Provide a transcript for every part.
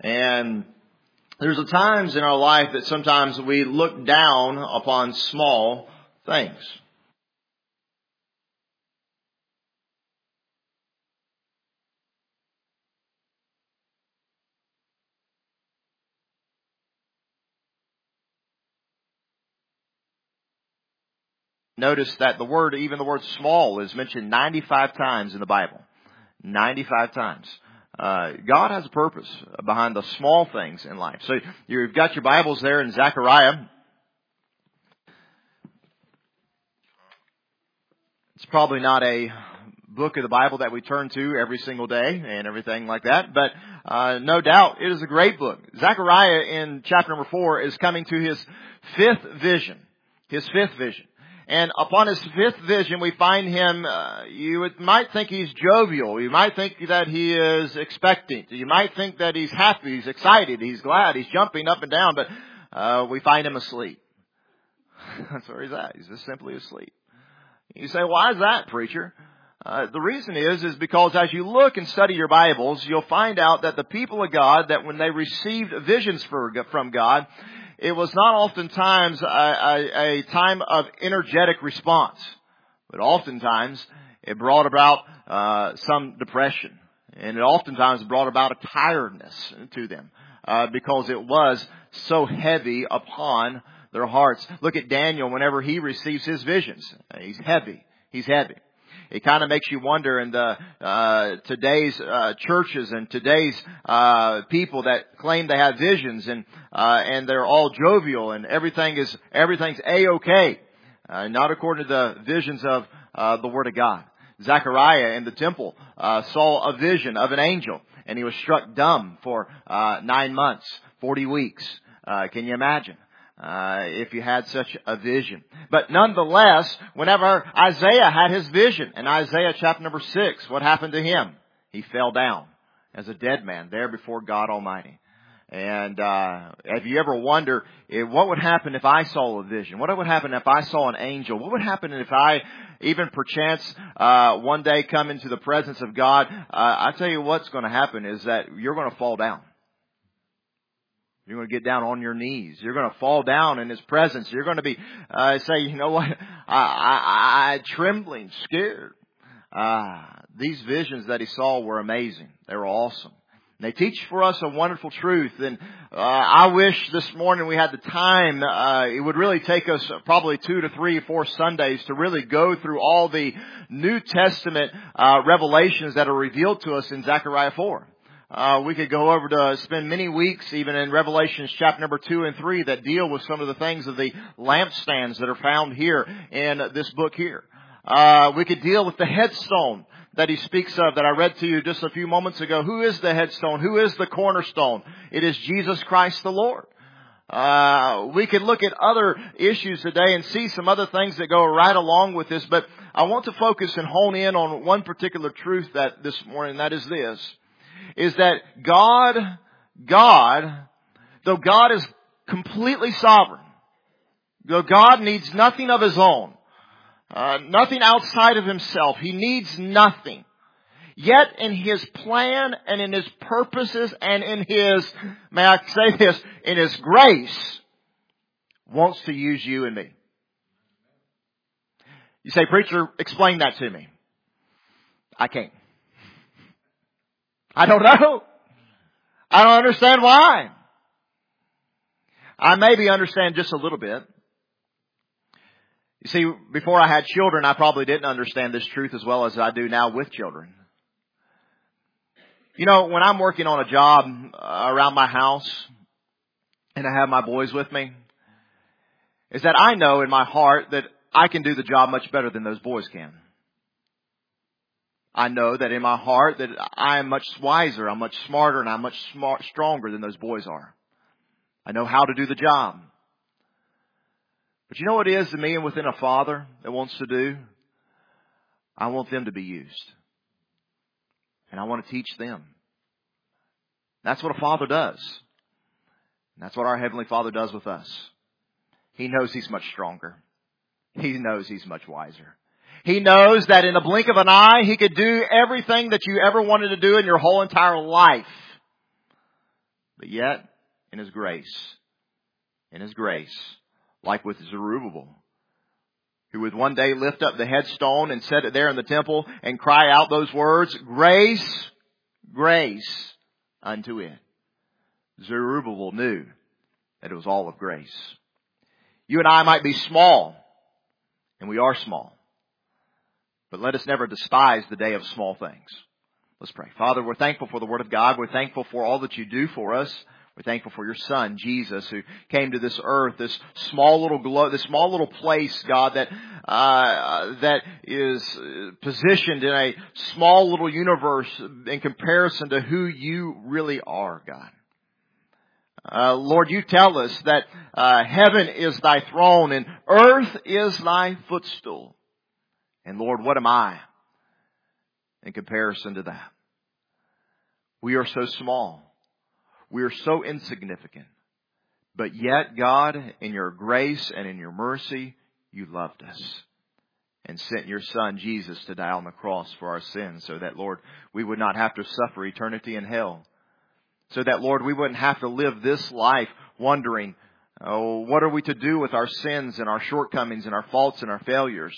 And there's times in our life that sometimes we look down upon small things. Notice that even the word small is mentioned 95 times in the Bible. 95 times. God has a purpose behind the small things in life. So you've got your Bibles there in Zechariah. It's probably not a book of the Bible that we turn to every single day and everything like that, but no doubt it is a great book. Zechariah in chapter number 4 is coming to his fifth vision. His fifth vision. And upon his fifth vision, we find him, you might think he's jovial. You might think that he is expectant. You might think that he's happy, he's excited, he's glad, he's jumping up and down, but we find him asleep. That's where he's at. He's just simply asleep. You say, why is that, preacher? The reason is because as you look and study your Bibles, you'll find out that the people of God, that when they received visions from God, it was not oftentimes a time of energetic response, but oftentimes it brought about some depression, and it oftentimes brought about a tiredness to them because it was so heavy upon their hearts. Look at Daniel whenever he receives his visions. He's heavy. He's heavy. It kind of makes you wonder in today's churches and today's people that claim they have visions and they're all jovial and everything's A-okay. Not according to the visions of the Word of God. Zechariah in the temple saw a vision of an angel, and he was struck dumb for 9 months, 40 weeks. Can you imagine? If you had such a vision. But nonetheless, whenever Isaiah had his vision, in Isaiah chapter number 6, what happened to him? He fell down as a dead man there before God Almighty. And have you ever wondered what would happen if I saw a vision? What would happen if I saw an angel? What would happen if I even perchance one day come into the presence of God? I tell you what's going to happen is that you're going to fall down. You're going to get down on your knees. You're going to fall down in His presence. You're going to be, say, you know what? I trembling, scared. These visions that he saw were amazing. They were awesome. They teach for us a wonderful truth. And I wish this morning we had the time. It would really take us probably 2 to 3 or 4 Sundays to really go through all the New Testament revelations that are revealed to us in Zechariah 4. We could go over to spend many weeks even in Revelations chapter number 2 and 3 that deal with some of the things of the lampstands that are found here in this book here. We could deal with the headstone that he speaks of that I read to you just a few moments ago. Who is the headstone? Who is the cornerstone? It is Jesus Christ the Lord. We could look at other issues today and see some other things that go right along with this, but I want to focus and hone in on one particular truth that this morning, and that is this. Is that God, though God is completely sovereign, though God needs nothing of His own, nothing outside of Himself, He needs nothing. Yet in His plan and in His purposes and in His, may I say this, in His grace, wants to use you and me. You say, preacher, explain that to me. I can't. I don't know. I don't understand why. I maybe understand just a little bit. You see, before I had children, I probably didn't understand this truth as well as I do now with children. You know, when I'm working on a job around my house and I have my boys with me, is that I know in my heart that I can do the job much better than those boys can. I know that in my heart that I am much wiser, I'm much smarter, and I'm much stronger than those boys are. I know how to do the job. But you know what it is to me and within a father that wants to do? I want them to be used. And I want to teach them. That's what a father does. And that's what our Heavenly Father does with us. He knows He's much stronger. He knows He's much wiser. He knows that in a blink of an eye, He could do everything that you ever wanted to do in your whole entire life. But yet, in His grace, like with Zerubbabel, who would one day lift up the headstone and set it there in the temple and cry out those words, grace, grace unto it. Zerubbabel knew that it was all of grace. You and I might be small, and we are small. But let us never despise the day of small things. Let's pray. Father, we're thankful for the Word of God. We're thankful for all that you do for us. We're thankful for your Son, Jesus, who came to this earth, this small little place, God, that is positioned in a small little universe in comparison to who you really are, God. Lord, you tell us that heaven is thy throne and earth is thy footstool. And Lord, what am I in comparison to that? We are so small. We are so insignificant. But yet, God, in your grace and in your mercy, you loved us and sent your Son, Jesus, to die on the cross for our sins so that, Lord, we would not have to suffer eternity in hell. So that, Lord, we wouldn't have to live this life wondering, oh, what are we to do with our sins and our shortcomings and our faults and our failures?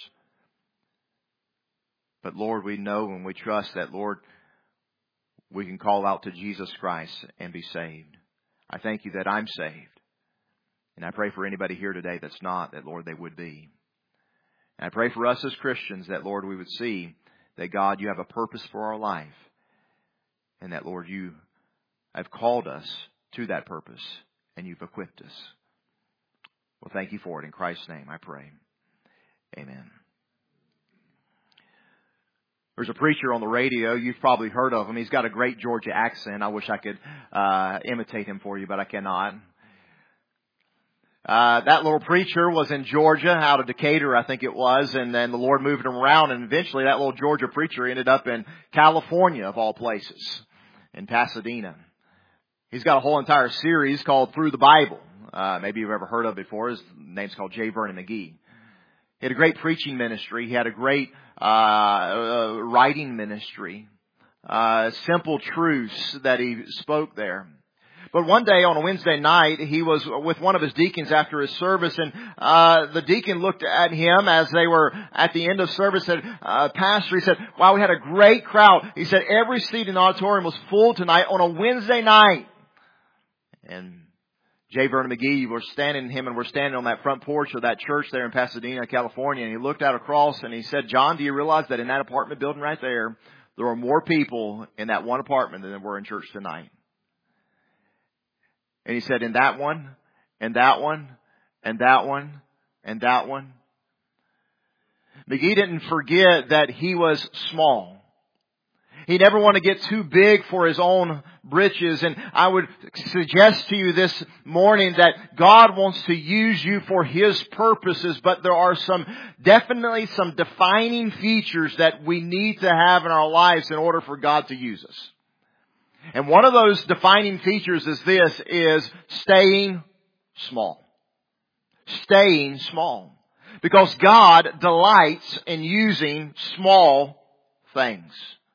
But, Lord, we know and we trust that, Lord, we can call out to Jesus Christ and be saved. I thank you that I'm saved. And I pray for anybody here today that's not, that, Lord, they would be. And I pray for us as Christians that, Lord, we would see that, God, you have a purpose for our life. And that, Lord, you have called us to that purpose and you've equipped us. Well, thank you for it. In Christ's name, I pray. Amen. There's a preacher on the radio. You've probably heard of him. He's got a great Georgia accent. I wish I could imitate him for you, but I cannot. That little preacher was in Georgia, out of Decatur, I think it was, and then the Lord moved him around, and eventually that little Georgia preacher ended up in California, of all places, in Pasadena. He's got a whole entire series called Through the Bible. Maybe you've ever heard of it before. His name's called J. Vernon McGee. He had a great preaching ministry. He had a great writing ministry. Simple truths that he spoke there. But one day on a Wednesday night, he was with one of his deacons after his service, and the deacon looked at him as they were at the end of service and said, Pastor, he said, wow, we had a great crowd. He said, every seat in the auditorium was full tonight on a Wednesday night. And J. Vernon McGee, we're standing on that front porch of that church there in Pasadena, California, and he looked out across and he said, John, do you realize that in that apartment building right there were more people in that one apartment than there were in church tonight? And he said, in that one, and that one, and that one, and that one. McGee didn't forget that he was small. He never wanted to get too big for his own britches. And I would suggest to you this morning that God wants to use you for His purposes, but there are definitely some defining features that we need to have in our lives in order for God to use us. And one of those defining features is staying small. Staying small. Because God delights in using small things.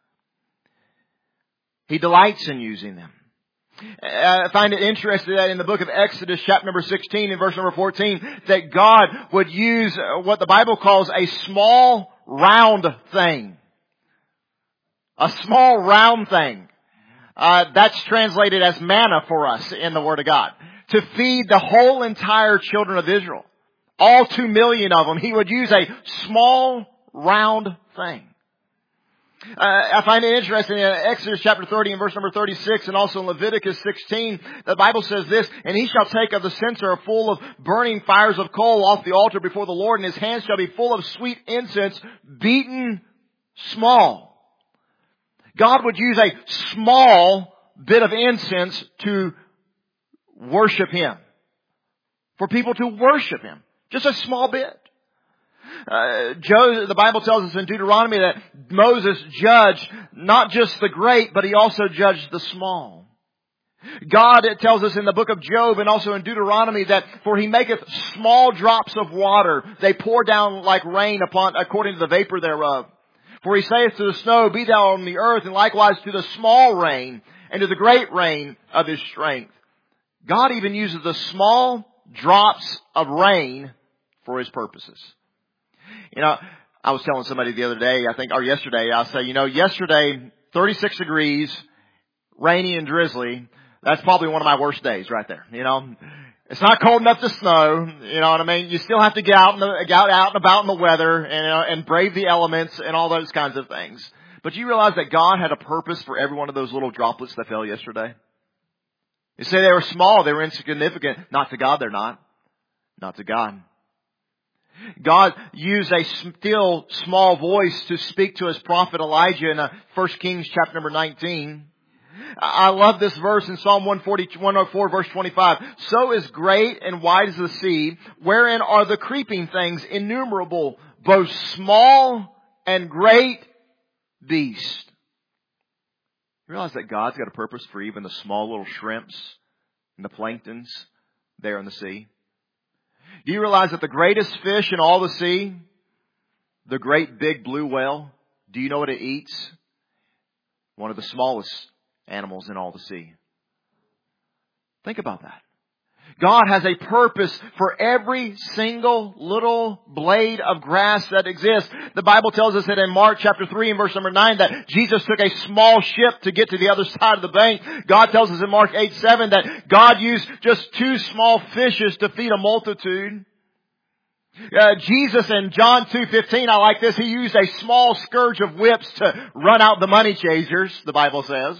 He delights in using them. I find it interesting that in the book of Exodus, chapter number 16 and verse number 14, that God would use what the Bible calls a small round thing. A small round thing. That's translated as manna for us in the Word of God. To feed the whole entire children of Israel. All 2 million of them. He would use a small round thing. I find it interesting in Exodus chapter 30 and verse number 36 and also in Leviticus 16, the Bible says this, and he shall take of the censer full of burning fires of coal off the altar before the Lord, and his hands shall be full of sweet incense, beaten small. God would use a small bit of incense to worship Him. For people to worship Him. Just a small bit. The Bible tells us in Deuteronomy that Moses judged not just the great, but he also judged the small. God, it tells us in the book of Job and also in Deuteronomy that for He maketh small drops of water, they pour down like rain according to the vapor thereof. For He saith to the snow, be thou on the earth, and likewise to the small rain, and to the great rain of His strength. God even uses the small drops of rain for His purposes. You know, I was telling somebody the other day, or yesterday, I say, yesterday, 36 degrees, rainy and drizzly, that's probably one of my worst days right there, It's not cold enough to snow, you know what I mean? You still have to get out and about in the weather and brave the elements and all those kinds of things. But you realize that God had a purpose for every one of those little droplets that fell yesterday? You say they were small, they were insignificant. Not to God, they're not. Not to God. God used a still small voice to speak to His prophet Elijah in 1 Kings chapter number 19. I love this verse in Psalm 104 verse 25. So is great and wide as the sea, wherein are the creeping things innumerable, both small and great beasts. You realize that God's got a purpose for even the small little shrimps and the planktons there in the sea? Do you realize that the greatest fish in all the sea, the great big blue whale, do you know what it eats? One of the smallest animals in all the sea. Think about that. God has a purpose for every single little blade of grass that exists. The Bible tells us that in Mark chapter 3 and verse number 9 that Jesus took a small ship to get to the other side of the bank. God tells us in Mark 8:7 that God used just 2 small fishes to feed a multitude. Jesus in John 2:15, I like this, He used a small scourge of whips to run out the money chasers, the Bible says.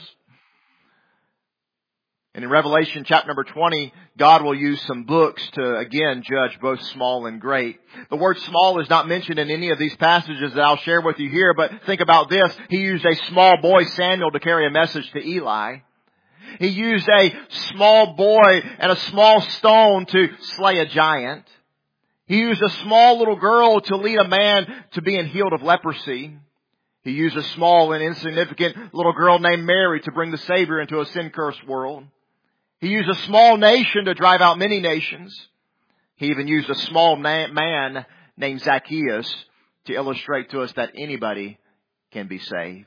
And in Revelation chapter number 20, God will use some books to, again, judge both small and great. The word small is not mentioned in any of these passages that I'll share with you here, but think about this. He used a small boy, Samuel, to carry a message to Eli. He used a small boy and a small stone to slay a giant. He used a small little girl to lead a man to being healed of leprosy. He used a small and insignificant little girl named Mary to bring the Savior into a sin-cursed world. He used a small nation to drive out many nations. He even used a small man named Zacchaeus to illustrate to us that anybody can be saved.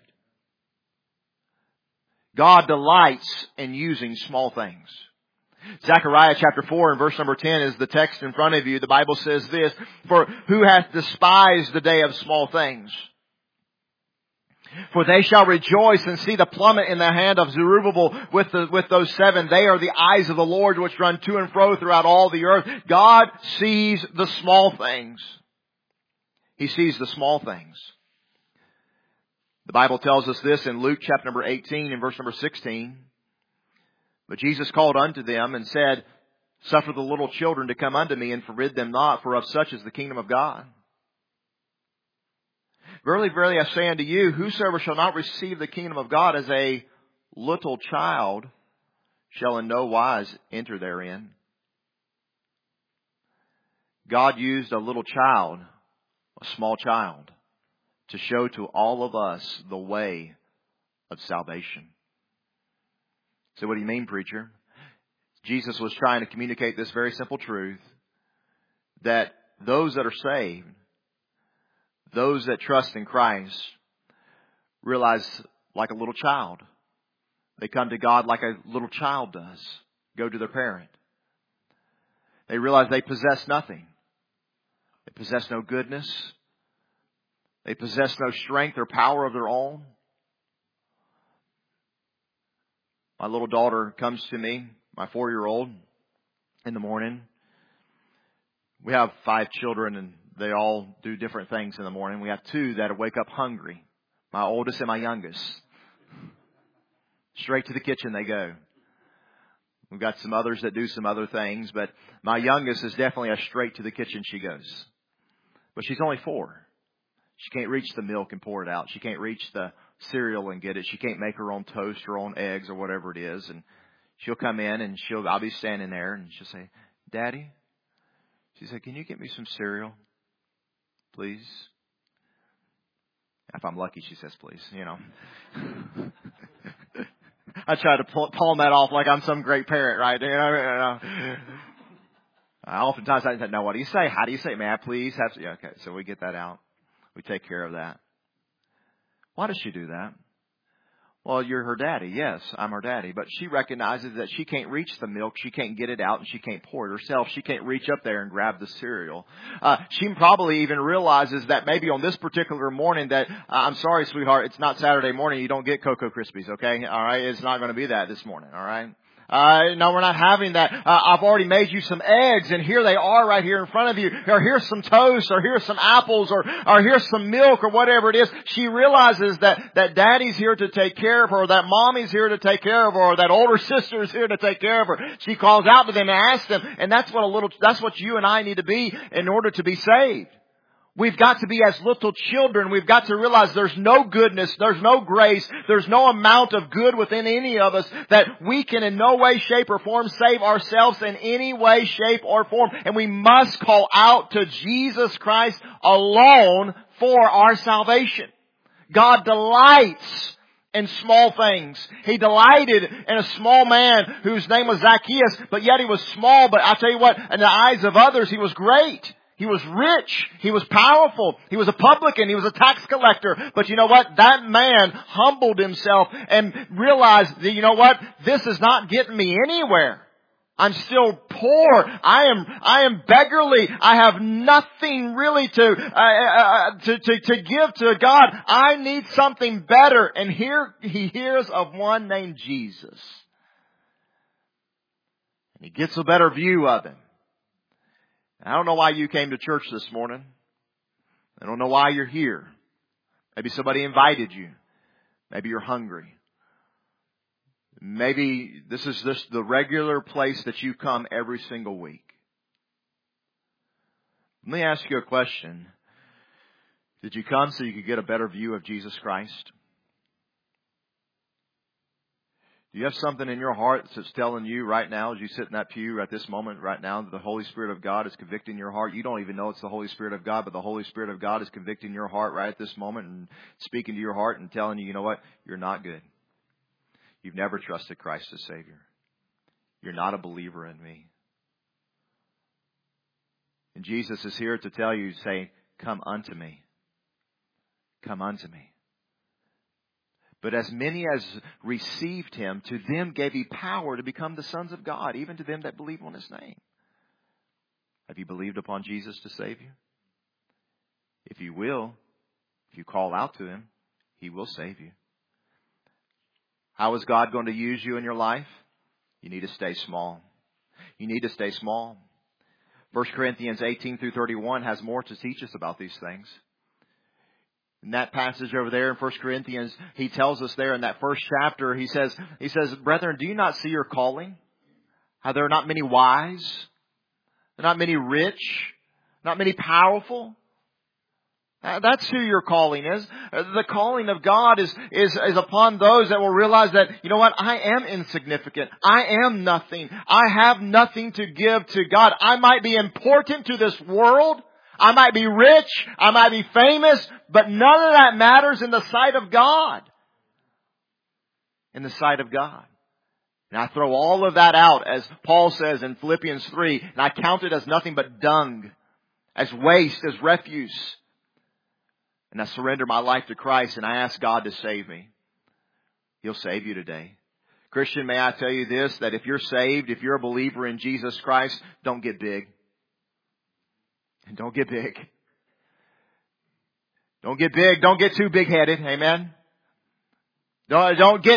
God delights in using small things. Zechariah chapter 4 and verse number 10 is the text in front of you. The Bible says this, "For who hath despised the day of small things? For they shall rejoice and see the plummet in the hand of Zerubbabel with those 7. They are the eyes of the Lord which run to and fro throughout all the earth." God sees the small things. He sees the small things. The Bible tells us this in Luke chapter number 18 and verse number 16. "But Jesus called unto them and said, Suffer the little children to come unto me, and forbid them not, for of such is the kingdom of God. Verily, verily, I say unto you, whosoever shall not receive the kingdom of God as a little child shall in no wise enter therein." God used a little child, a small child, to show to all of us the way of salvation. So what do you mean, preacher? Jesus was trying to communicate this very simple truth, that those that are saved, those that trust in Christ, realize like a little child. They come to God like a little child does. Go to their parent. They realize they possess nothing. They possess no goodness. They possess no strength or power of their own. My little daughter comes to me, my 4-year-old, in the morning. We have 5 children and they all do different things in the morning. We have 2 that wake up hungry. My oldest and my youngest. Straight to the kitchen they go. We've got some others that do some other things, but my youngest is definitely a straight to the kitchen she goes. But she's only 4. She can't reach the milk and pour it out. She can't reach the cereal and get it. She can't make her own toast, her own eggs, or whatever it is. And she'll come in and I'll be standing there and she'll say, "Daddy," she said, "can you get me some cereal, please?" If I'm lucky, she says, "Please," I try to palm that off like I'm some great parent, right? Oftentimes I know, "What do you say? How do you say it? May I please have some?" Yeah, okay. So we get that out. We take care of that. Why does she do that? Well, you're her daddy. Yes, I'm her daddy. But she recognizes that she can't reach the milk. She can't get it out, and she can't pour it herself. She can't reach up there and grab the cereal. She probably even realizes that maybe on this particular morning that, I'm sorry, sweetheart, it's not Saturday morning. You don't get Cocoa Krispies, okay? All right? It's not going to be that this morning, all right? No, we're not having that. I've already made you some eggs, and here they are right here in front of you. Or here's some toast, or here's some apples, or here's some milk, or whatever it is. She realizes that daddy's here to take care of her, or that mommy's here to take care of her, or that older sister's here to take care of her. She calls out to them and asks them, and that's what you and I need to be in order to be saved. We've got to be as little children. We've got to realize there's no goodness, there's no grace, there's no amount of good within any of us that we can in no way, shape, or form save ourselves in any way, shape, or form. And we must call out to Jesus Christ alone for our salvation. God delights in small things. He delighted in a small man whose name was Zacchaeus, but yet he was small. But I tell you what, in the eyes of others, he was great. He was rich. He was powerful. He was a publican. He was a tax collector. But you know what? That man humbled himself and realized that, you know what? This is not getting me anywhere. I'm still poor. I am beggarly. I have nothing really to give to God. I need something better. And here he hears of one named Jesus. And he gets a better view of him. I don't know why you came to church this morning. I don't know why you're here. Maybe somebody invited you. Maybe you're hungry. Maybe this is just the regular place that you come every single week. Let me ask you a question. Did you come so you could get a better view of Jesus Christ? Do you have something in your heart that's telling you right now, as you sit in that pew at this moment right now, that the Holy Spirit of God is convicting your heart? You don't even know it's the Holy Spirit of God, but the Holy Spirit of God is convicting your heart right at this moment and speaking to your heart and telling you, you know what? You're not good. You've never trusted Christ as Savior. You're not a believer in me. And Jesus is here to tell you, say, come unto me. Come unto me. But as many as received Him, to them gave He power to become the sons of God, even to them that believe on His name. Have you believed upon Jesus to save you? If you will, if you call out to Him, He will save you. How is God going to use you in your life? You need to stay small. You need to stay small. 1 Corinthians 18 through 31 has more to teach us about these things. In that passage over there in 1 Corinthians, he tells us there in that first chapter, he says, brethren, do you not see your calling? How there are not many wise, there are not many rich, not many powerful. That's who your calling is. The calling of God is upon those that will realize that, you know what, I am insignificant. I am nothing. I have nothing to give to God. I might be important to this world. I might be rich, I might be famous, but none of that matters in the sight of God. In the sight of God. And I throw all of that out, as Paul says in Philippians 3, and I count it as nothing but dung, as waste, as refuse. And I surrender my life to Christ and I ask God to save me. He'll save you today. Christian, may I tell you this, that if you're saved, if you're a believer in Jesus Christ, don't get big. And don't get big. Don't get big. Don't get too big-headed. Amen. Don't get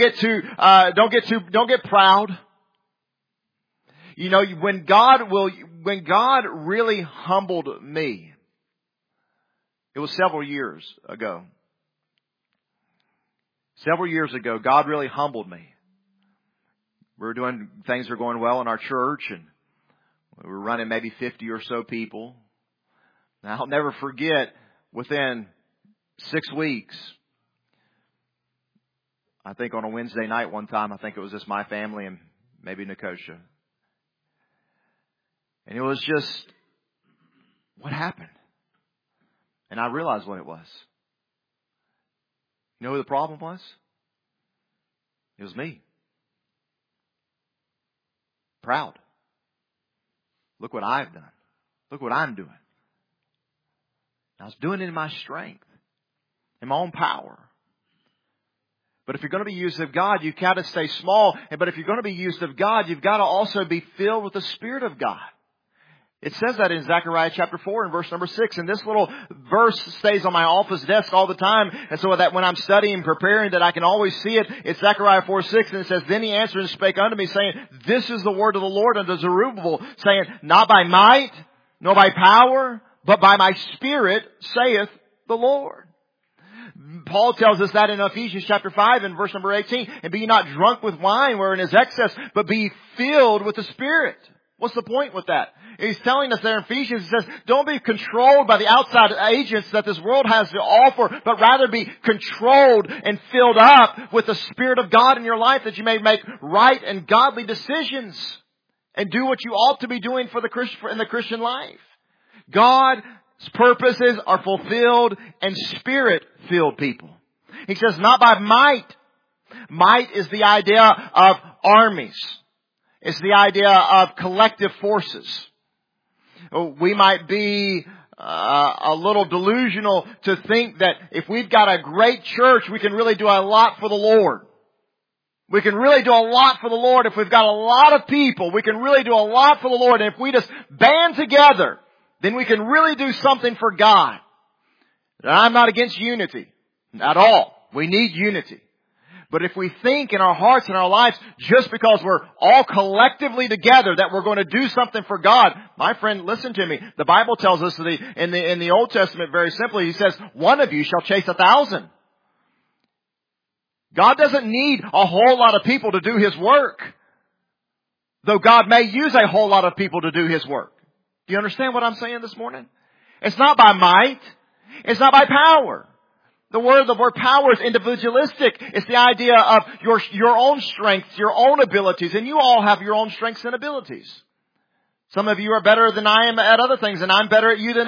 proud. You know, when God really humbled me, it was several years ago. Several years ago, God really humbled me. Things were going well in our church, and we were running maybe 50 or so people. Now, I'll never forget, within 6 weeks, I think on a Wednesday night one time, I think it was just my family and maybe Nikosha. And it was just, what happened? And I realized what it was. You know who the problem was? It was me. Proud. Look what I've done. Look what I'm doing. I was doing it in my strength, in my own power. But if you're going to be used of God, you've got to stay small. But if you're going to be used of God, you've got to also be filled with the Spirit of God. It says that in Zechariah chapter 4 and verse number 6. And this little verse stays on my office desk all the time. And so that when I'm studying and preparing, that I can always see it. It's Zechariah 4:6, and it says, Then he answered and spake unto me, saying, This is the word of the Lord unto Zerubbabel, saying, Not by might, nor by power, but by my Spirit, saith the Lord. Paul tells us that in Ephesians chapter 5 and verse number 18. And be ye not drunk with wine wherein is excess, but be filled with the Spirit. What's the point with that? He's telling us there in Ephesians, he says, don't be controlled by the outside agents that this world has to offer, but rather be controlled and filled up with the Spirit of God in your life, that you may make right and godly decisions and do what you ought to be doing in the Christian life. God's purposes are fulfilled and Spirit-filled people. He says, not by might. Might is the idea of armies. It's the idea of collective forces. We might be a little delusional to think that if we've got a great church, we can really do a lot for the Lord. We can really do a lot for the Lord if we've got a lot of people. We can really do a lot for the Lord. And if we just band together, then we can really do something for God. And I'm not against unity at all. We need unity. But if we think in our hearts and our lives, just because we're all collectively together, that we're going to do something for God, my friend, listen to me. The Bible tells us that in the Old Testament, very simply, He says, one of you shall chase 1,000. God doesn't need a whole lot of people to do His work, though God may use a whole lot of people to do His work. Do you understand what I'm saying this morning? It's not by might. It's not by power. The word power is individualistic. It's the idea of your own strengths, your own abilities. And you all have your own strengths and abilities. Some of you are better than I am at other things, and I'm better at you than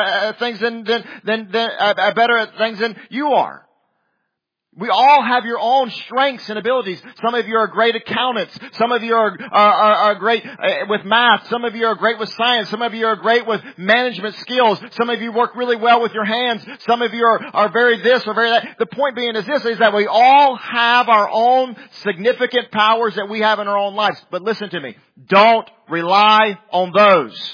better at things than you are. We all have your own strengths and abilities. Some of you are great accountants. Some of you are great with math. Some of you are great with science. Some of you are great with management skills. Some of you work really well with your hands. Some of you are very this or very that. The point being is that we all have our own significant powers that we have in our own lives. But listen to me. Don't rely on those.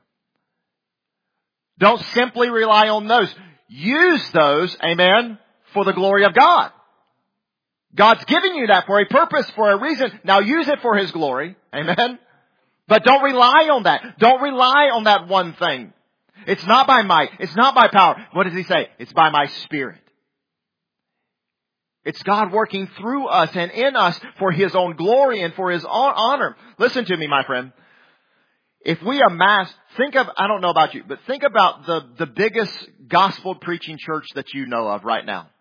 Don't simply rely on those. Use those, amen, for the glory of God. God's giving you that for a purpose, for a reason. Now use it for His glory. Amen. But don't rely on that. Don't rely on that one thing. It's not by might. It's not by power. What does He say? It's by my Spirit. It's God working through us and in us for His own glory and for His honor. Listen to me, my friend. If we amass, I don't know about you, but think about the biggest gospel preaching church that you know of right now.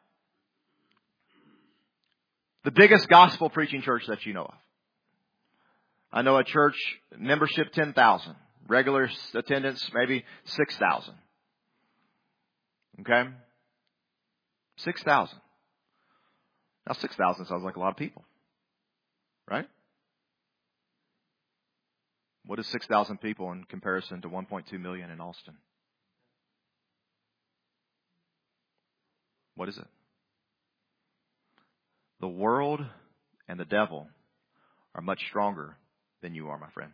The biggest gospel preaching church that you know of. I know a church, membership 10,000. Regular attendance maybe 6,000. Okay? 6,000. Now 6,000 sounds like a lot of people. Right? What is 6,000 people in comparison to 1.2 million in Austin? What is it? The world and the devil are much stronger than you are, my friend.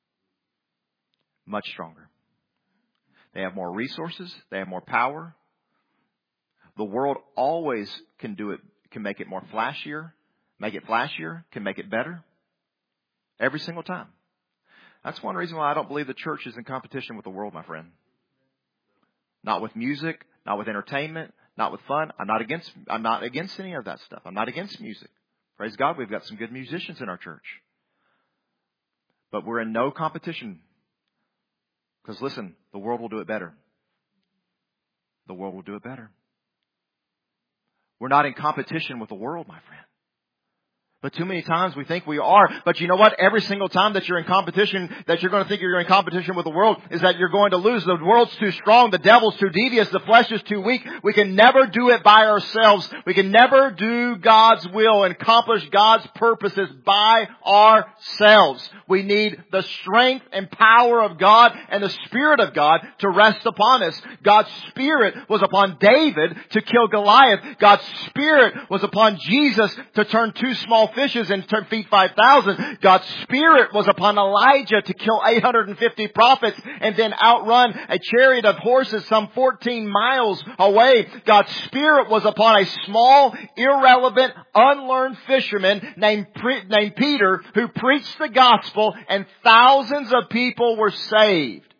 Much stronger. They have more resources. They have more power. The world always can do it, can make it more flashier, can make it better. Every single time. That's one reason why I don't believe the church is in competition with the world, my friend. Not with music, not with entertainment, not with fun. I'm not against any of that stuff. I'm not against music. Praise God, we've got some good musicians in our church. But we're in no competition. Because listen, the world will do it better. The world will do it better. We're not in competition with the world, my friend. But too many times we think we are. But you know what? Every single time that you're in competition, that you're going to think you're in competition with the world, is that you're going to lose. The world's too strong. The devil's too devious. The flesh is too weak. We can never do it by ourselves. We can never do God's will and accomplish God's purposes by ourselves. We need the strength and power of God and the Spirit of God to rest upon us. God's Spirit was upon David to kill Goliath. God's Spirit was upon Jesus to turn two small fishes and feed 5,000. God's Spirit was upon Elijah to kill 850 prophets and then outrun a chariot of horses some 14 miles away. God's Spirit was upon a small, irrelevant, unlearned fisherman named Peter, who preached the gospel and thousands of people were saved.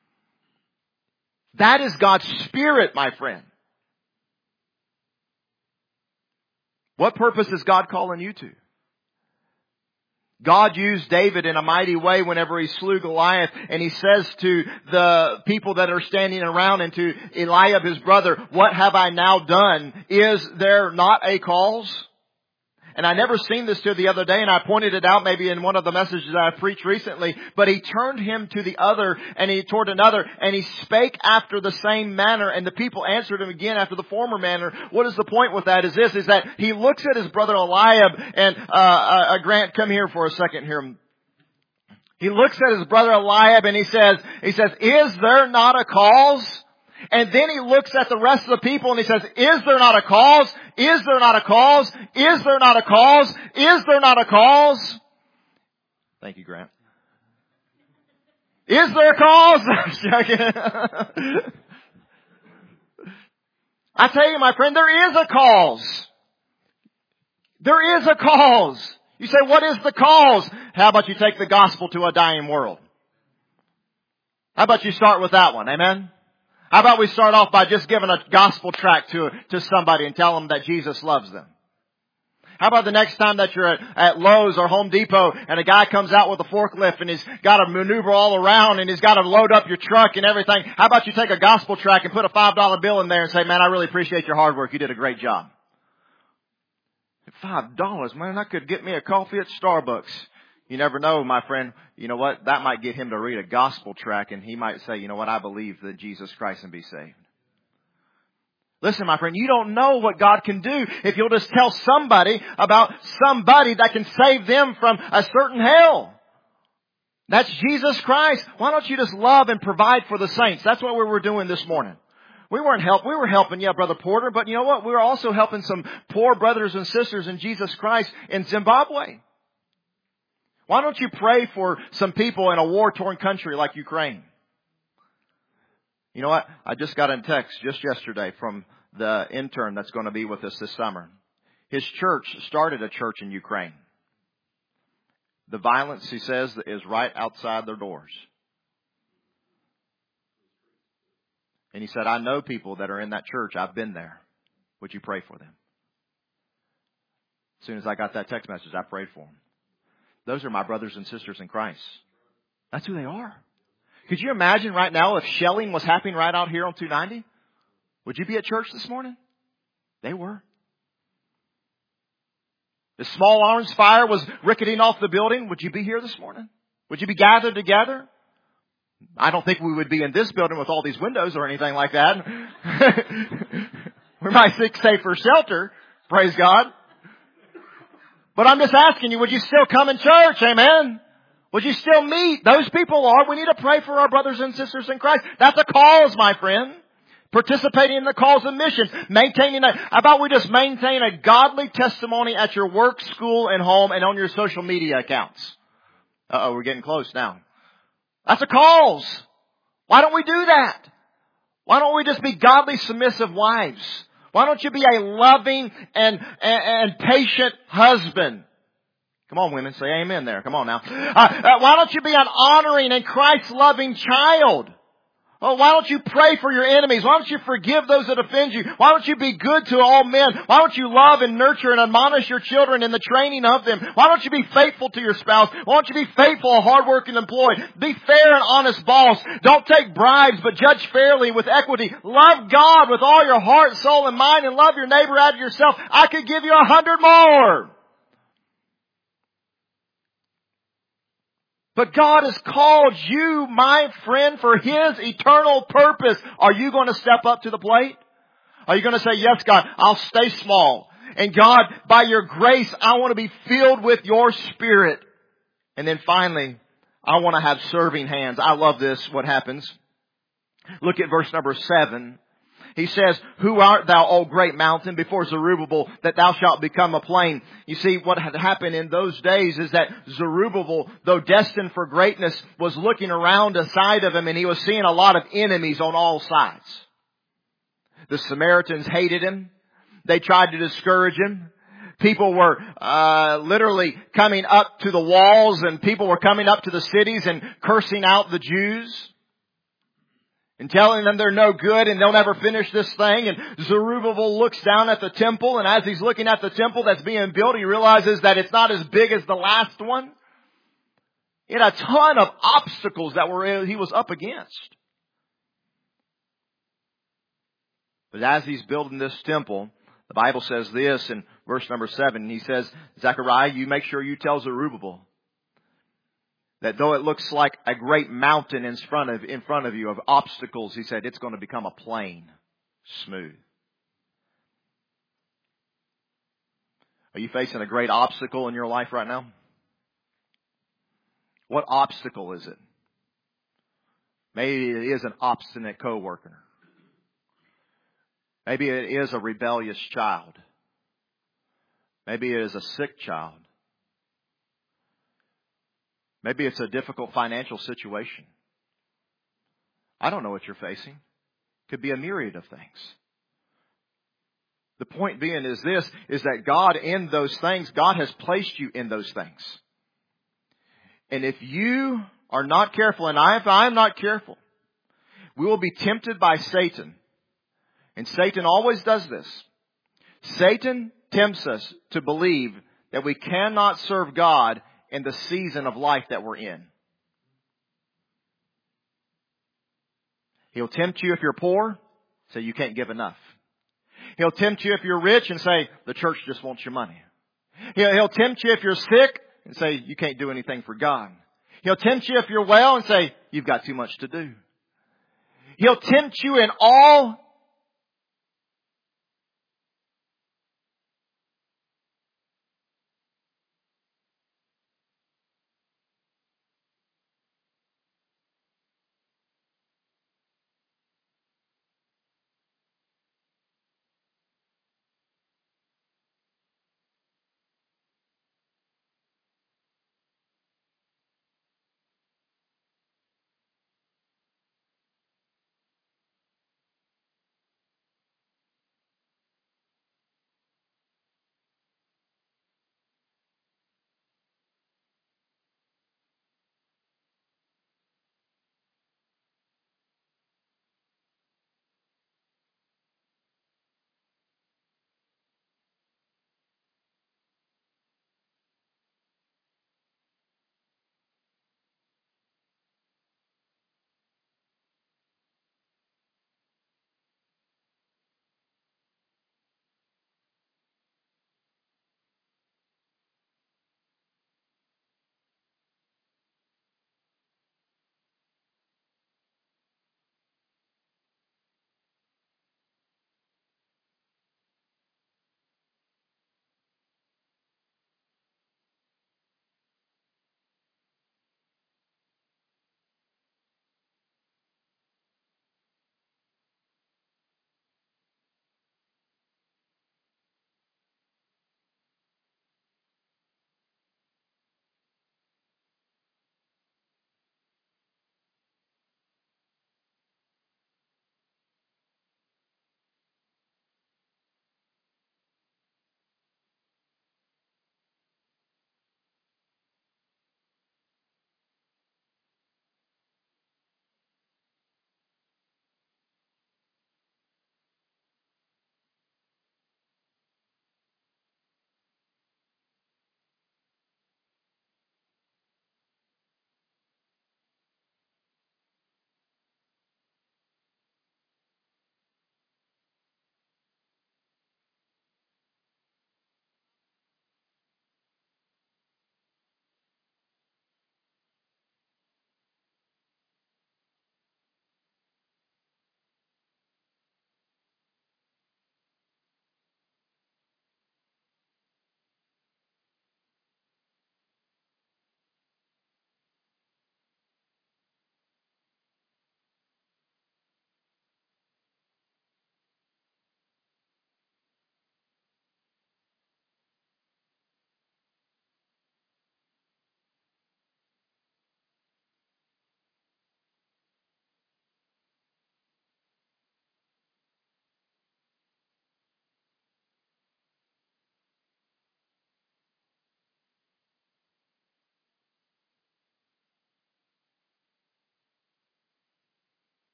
That is God's Spirit, my friend. What purpose is God calling you to? God used David in a mighty way whenever he slew Goliath, and he says to the people that are standing around and to Eliab his brother, "What have I now done? Is there not a cause?" And I never seen this till the other day, and I pointed it out maybe in one of the messages that I preached recently. But he turned him to the other, and he toward another, and he spake after the same manner, and the people answered him again after the former manner. What is the point with that? Is that he looks at his brother Eliab, and Grant, come here for a second here. He looks at his brother Eliab, and he says, "Is there not a cause?" And then he looks at the rest of the people and he says, "Is there not a cause? Is there not a cause? Is there not a cause? Is there not a cause?" Thank you, Grant. Is there a cause? I tell you, my friend, there is a cause. There is a cause. You say, what is the cause? How about you take the gospel to a dying world? How about you start with that one? Amen? How about we start off by just giving a gospel tract to somebody and tell them that Jesus loves them? How about the next time that you're at Lowe's or Home Depot and a guy comes out with a forklift and he's got to maneuver all around and he's got to load up your truck and everything. How about you take a gospel tract and put a $5 bill in there and say, "Man, I really appreciate your hard work. You did a great job." $5, man, that could get me a coffee at Starbucks. You never know, my friend. You know what? That might get him to read a gospel tract and he might say, "You know what? I believe that Jesus Christ and be saved." Listen, my friend, you don't know what God can do if you'll just tell somebody about somebody that can save them from a certain hell. That's Jesus Christ. Why don't you just love and provide for the saints? That's what we were doing this morning. We were helping, Brother Porter, but you know what? We were also helping some poor brothers and sisters in Jesus Christ in Zimbabwe. Why don't you pray for some people in a war-torn country like Ukraine? You know what? I just got a text just yesterday from the intern that's going to be with us this summer. His church started a church in Ukraine. The violence, he says, is right outside their doors. And he said, "I know people that are in that church. I've been there. Would you pray for them?" As soon as I got that text message, I prayed for them. Those are my brothers and sisters in Christ. That's who they are. Could you imagine right now if shelling was happening right out here on 290? Would you be at church this morning? They were. If small arms fire was ricketing off the building, would you be here this morning? Would you be gathered together? I don't think we would be in this building with all these windows or anything like that. We might seek safer shelter. Praise God. But I'm just asking you, would you still come in church? Amen. Would you still meet? Those people are. We need to pray for our brothers and sisters in Christ. That's a cause, my friend. Participating in the cause of mission. How about we just maintain a godly testimony at your work, school, and home and on your social media accounts? We're getting close now. That's a cause. Why don't we do that? Why don't we just be godly, submissive wives? Why don't you be a loving and patient husband? Come on, women, say amen there. Come on now. Why don't you be an honoring and Christ-loving child? Oh, why don't you pray for your enemies? Why don't you forgive those that offend you? Why don't you be good to all men? Why don't you love and nurture and admonish your children in the training of them? Why don't you be faithful to your spouse? Why don't you be faithful, a hard-working employee? Be fair and honest boss. Don't take bribes, but judge fairly with equity. Love God with all your heart, soul, and mind, and love your neighbor as yourself. I could give you 100 more. But God has called you, my friend, for His eternal purpose. Are you going to step up to the plate? Are you going to say, yes, God, I'll stay small. And God, by your grace, I want to be filled with your Spirit. And then finally, I want to have serving hands. I love this, what happens. Look at verse number 7. He says, who art thou, O great mountain, before Zerubbabel, that thou shalt become a plain? You see, what had happened in those days is that Zerubbabel, though destined for greatness, was looking around aside of him, and he was seeing a lot of enemies on all sides. The Samaritans hated him. They tried to discourage him. People were literally coming up to the walls, and people were coming up to the cities and cursing out the Jews and telling them they're no good and they'll never finish this thing. And Zerubbabel looks down at the temple, and as he's looking at the temple that's being built, he realizes that it's not as big as the last one. He had a ton of obstacles that he was up against. But as he's building this temple, the Bible says this in verse number 7. He says, Zechariah, you make sure you tell Zerubbabel that though it looks like a great mountain in front of you of obstacles, he said, it's going to become a plain, smooth. Are you facing a great obstacle in your life right now? What obstacle is it? Maybe it is an obstinate coworker. Maybe it is a rebellious child. Maybe it is a sick child. Maybe it's a difficult financial situation. I don't know what you're facing. It could be a myriad of things. The point being is this, is that God in those things, God has placed you in those things. And if you are not careful, and if I am not careful, we will be tempted by Satan. And Satan always does this. Satan tempts us to believe that we cannot serve God in the season of life that we're in. He'll tempt you if you're poor, say you can't give enough. He'll tempt you if you're rich and say the church just wants your money. He'll tempt you if you're sick and say you can't do anything for God. He'll tempt you if you're well and say you've got too much to do. He'll tempt you in all